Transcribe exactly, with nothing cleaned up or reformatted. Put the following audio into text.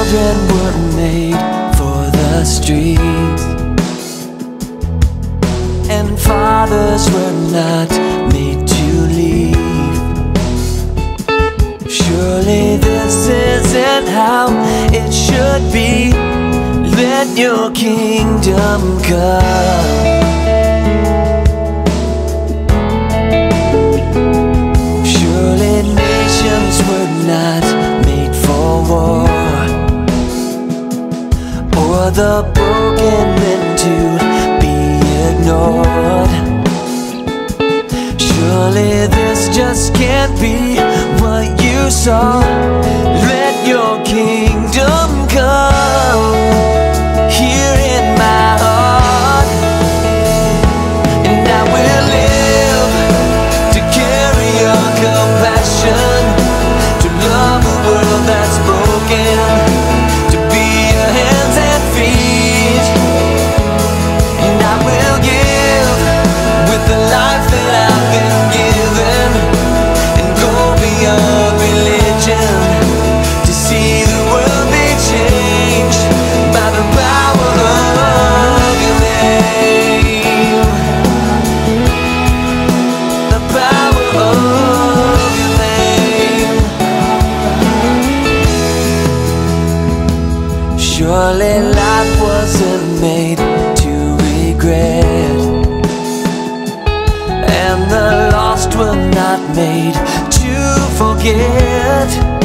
children were made for the streets, and fathers were not made to leave. Surely this isn't how it should be. Let your kingdom come. Surely nations were not made for war, or the broken men to be ignored. Surely this just can't be what you saw. Let your kingdom come here in my heart, and I will live to carry your compassion, to love a world that's broken, to be your hands and feet. And I will give with the life that I've been given, and go beyond religion to see the world be changed by the power of your name. The power of your name. Surely life wasn't made to regret, and the lost were not made to forget.